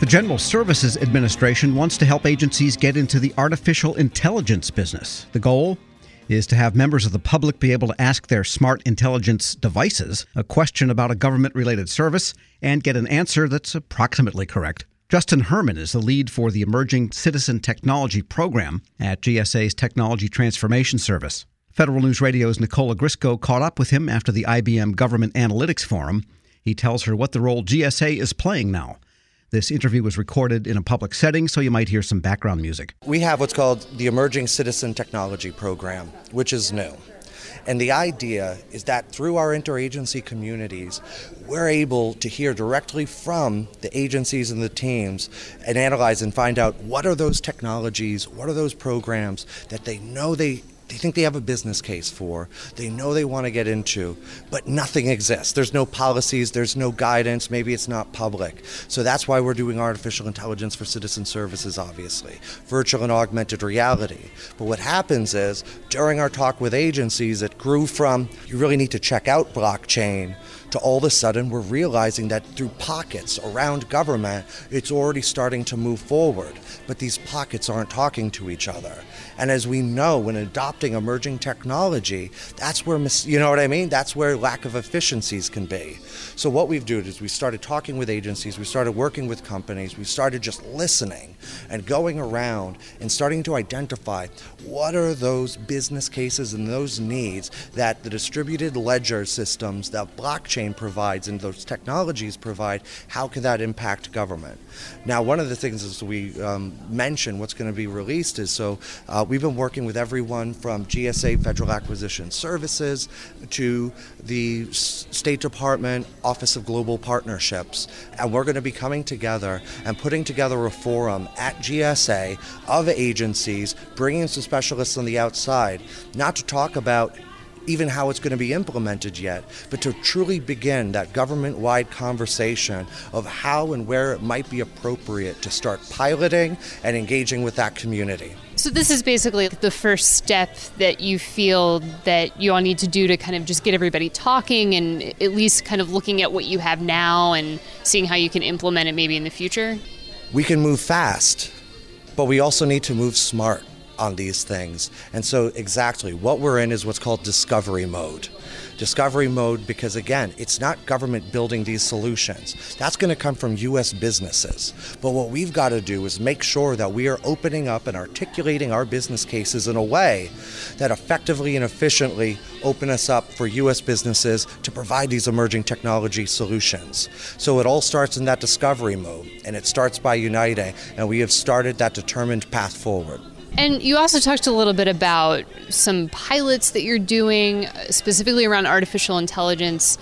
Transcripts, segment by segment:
General Services Administration wants to help agencies get into the artificial intelligence business. The goal is to have members of the public be able to ask their smart intelligence devices a question about a government-related service and get an answer that's approximately correct. Justin Herman is the lead for the Emerging Citizen Technology Program at GSA's Technology Transformation Service. Federal News Radio's Nicola Grisco caught up with him after the IBM Government Analytics Forum. He tells her what the role GSA is playing now. This interview was recorded in a public setting, so you might hear some background music. We have what's called the Emerging Citizen Technology Program, which is new. And the idea is that through our interagency communities, we're able to hear directly from the agencies and the teams and analyze and find out what are those technologies, what are those programs that they know they think they have a business case for, they know they want to get into, but nothing exists. There's no policies, there's no guidance, maybe it's not public. So that's why we're doing artificial intelligence for citizen services, obviously, virtual and augmented reality. But what happens is, during our talk with agencies, it grew from, you really need to check out blockchain, to all of a sudden we're realizing that through pockets around government, it's already starting to move forward. But these pockets aren't talking to each other. And as we know, when adopting emerging technology, that's where, you know what I mean? That's where lack of efficiencies can be. So what we've done is we started talking with agencies, we started working with companies, we started just listening and going around and starting to identify what are those business cases and those needs that the distributed ledger systems that blockchain provides and those technologies provide, how can that impact government? Now, one of the things as we mentioned what's going to be released is, we've been working with everyone from GSA Federal Acquisition Services to the State Department Office of Global Partnerships, and we're going to be coming together and putting together a forum at GSA of agencies, bringing some specialists on the outside, not to talk about even how it's going to be implemented yet, but to truly begin that government-wide conversation of how and where it might be appropriate to start piloting and engaging with that community. So this is basically the first step that you feel that you all need to do to kind of just get everybody talking and at least kind of looking at what you have now and seeing how you can implement it maybe in the future? We can move fast, but we also need to move smart on these things. And so exactly what we're in is what's called discovery mode. Discovery mode because, again, it's not government building these solutions. That's going to come from U.S. businesses. But what we've got to do is make sure that we are opening up and articulating our business cases in a way that effectively and efficiently open us up for U.S. businesses to provide these emerging technology solutions. So it all starts in that discovery mode, and it starts by uniting, and we have started that determined path forward. And you also talked a little bit about some pilots that you're doing, specifically around artificial intelligence.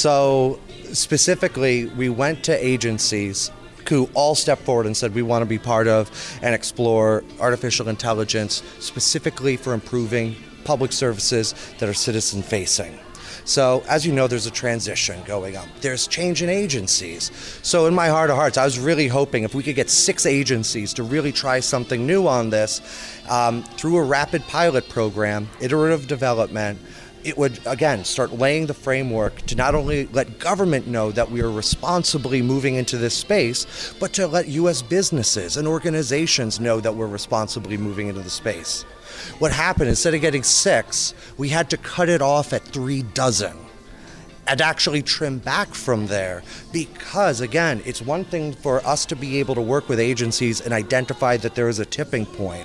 So specifically, we went to agencies who all stepped forward and said we want to be part of and explore artificial intelligence specifically for improving public services that are citizen-facing. So, as you know, there's a transition going on. There's change in agencies. So in my heart of hearts, I was really hoping if we could get 6 agencies to really try something new on this through a rapid pilot program, iterative development, it would, again, start laying the framework to not only let government know that we are responsibly moving into this space, but to let U.S. businesses and organizations know that we're responsibly moving into the space. What happened, instead of getting 6, we had to cut it off at 36 and actually trim back from there because, again, it's one thing for us to be able to work with agencies and identify that there is a tipping point,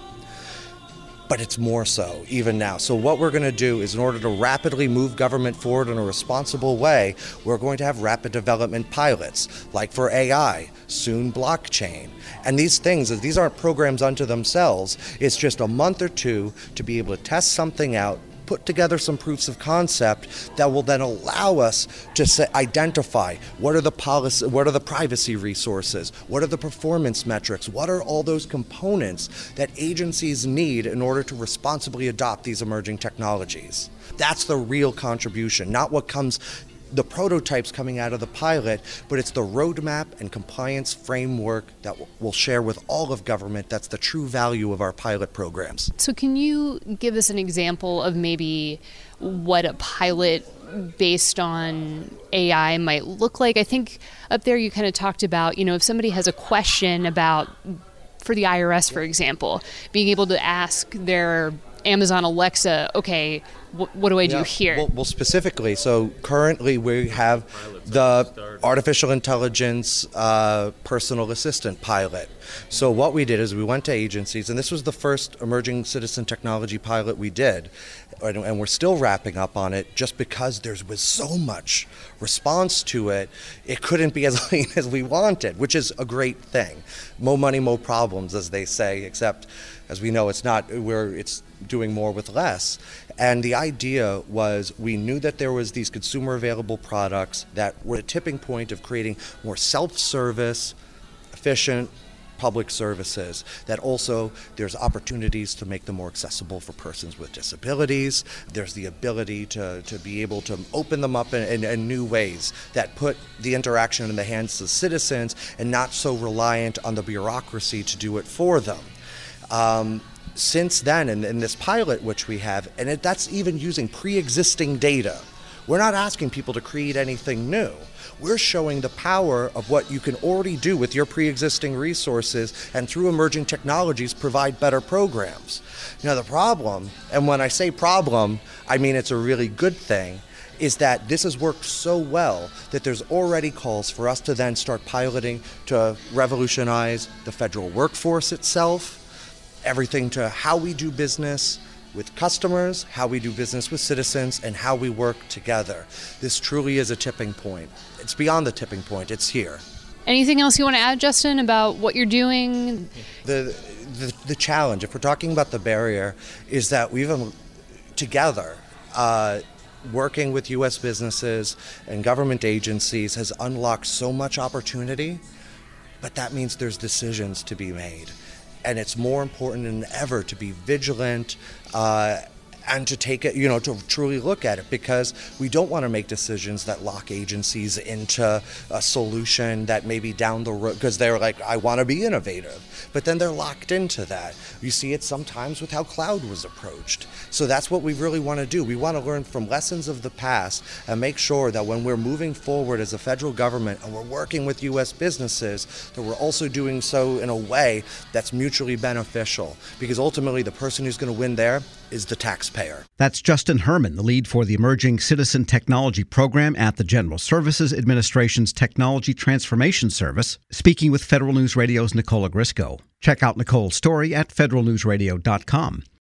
but it's more so even now. So what we're going to do is, in order to rapidly move government forward in a responsible way, we're going to have rapid development pilots, like for AI, soon blockchain. And these things, these aren't programs unto themselves. It's just a month or two to be able to test something out, put together some proofs of concept that will then allow us to identify what are the policy, what are the privacy resources, what are the performance metrics, what are all those components that agencies need in order to responsibly adopt these emerging technologies. That's the real contribution, not what comes the prototypes coming out of the pilot, but it's the roadmap and compliance framework that we'll share with all of government. That's the true value of our pilot programs. So can you give us an example of maybe what a pilot based on AI might look like. I think up there you kind of talked about, if somebody has a question about, for the IRS, for example, being able to ask their Amazon Alexa, okay, what do I do here? Well, specifically, so currently we have the artificial intelligence personal assistant pilot. So what we did is we went to agencies, and this was the first emerging citizen technology pilot we did, and we're still wrapping up on it just because there was so much response to it. It couldn't be as lean as we wanted, which is a great thing. More money, more problems, as they say, except as we know, it's doing more with less. And the idea was we knew that there was these consumer available products that were a tipping point of creating more self-service, efficient public services, that also there's opportunities to make them more accessible for persons with disabilities. There's the ability to be able to open them up in new ways that put the interaction in the hands of citizens and not so reliant on the bureaucracy to do it for them. Since then, in this pilot which we have, and that's even using pre-existing data, we're not asking people to create anything new. We're showing the power of what you can already do with your pre-existing resources, and through emerging technologies provide better programs. Now the problem, and when I say problem, I mean it's a really good thing, is that this has worked so well that there's already calls for us to then start piloting to revolutionize the federal workforce itself, everything to how we do business with customers, how we do business with citizens, and how we work together. This truly is a tipping point. It's beyond the tipping point, it's here. Anything else you want to add, Justin, about what you're doing? The challenge, if we're talking about the barrier, is that we've together, working with U.S. businesses and government agencies has unlocked so much opportunity, but that means there's decisions to be made. And it's more important than ever to be vigilant and to take it, to truly look at it, because we don't want to make decisions that lock agencies into a solution that maybe down the road, because they're like, I want to be innovative, but then they're locked into that. You see it sometimes with how cloud was approached. So that's what we really want to do. We want to learn from lessons of the past and make sure that when we're moving forward as a federal government and we're working with U.S. businesses, that we're also doing so in a way that's mutually beneficial, because ultimately the person who's going to win there is the taxpayer. That's Justin Herman, the lead for the Emerging Citizen Technology Program at the General Services Administration's Technology Transformation Service, speaking with Federal News Radio's Nicole Grisco. Check out Nicole's story at federalnewsradio.com.